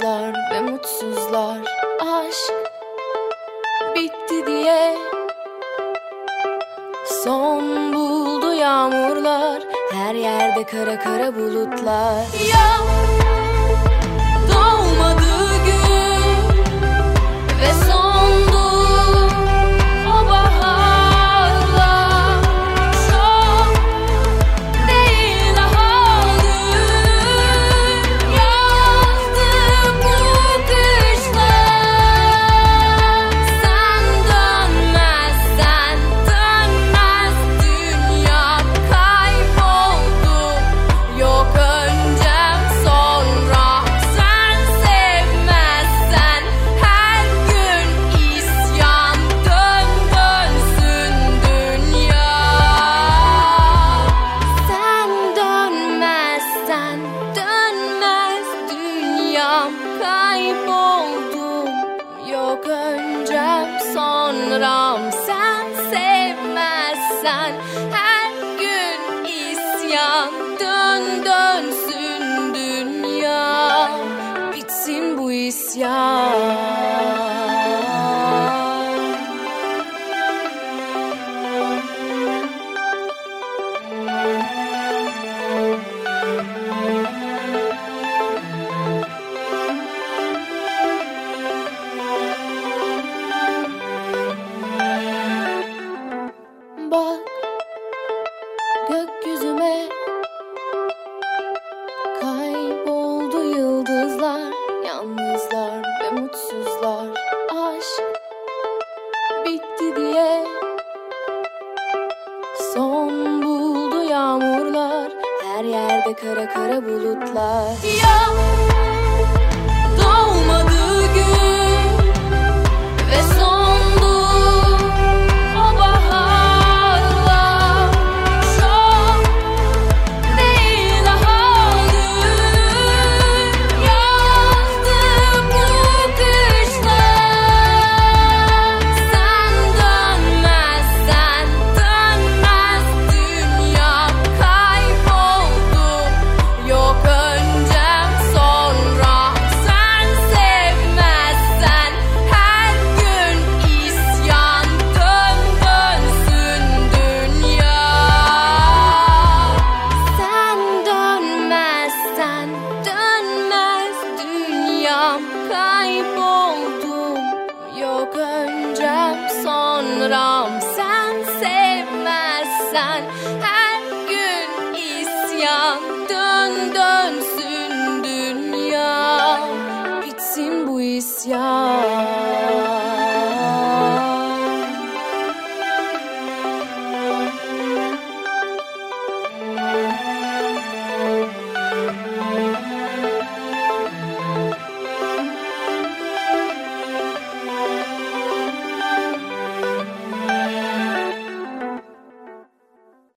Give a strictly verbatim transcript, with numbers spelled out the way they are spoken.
Yalnızlar ve mutsuzlar, aşk bitti diye son buldu yağmurlar, her yerde kara kara bulutlar. Ya doğmadığı gün ve sondu o baharlar, çok değil daha dün yazdı bu kışlar. Sen dönmezsen dönmez dünya, kayboldum yok öncem sonra. Sen sevmezsen her gün isyan, dön dönsün dünya. Sen dönmezsen dönmez dünyam, kayboldum yok öncem sonram. Sen sevmezsen her gün isyan, dön dönsün dünya, bitsin bu isyan. Bak gökyüzüme, kayboldu yıldızlar. Yalnızlar ve mutsuzlar, aşk bitti diye son buldu yağmurlar, her yerde kara kara bulutlar. Ya doğmadığı gün ve sondu o baharlar, çok değil daha dün yazdı bu kışlar. Sen dönmezsen dönmez dünya, kayboldum yok öncem sonra. Sen sevmezsen her gün isyan, dön dönsün dünya. Sen dönmezsen dönmez dünyam, kayboldum yok öncem sonram. Sen sevmezsen her gün isyan, dön dönsün dünya, bitsin bu isyan.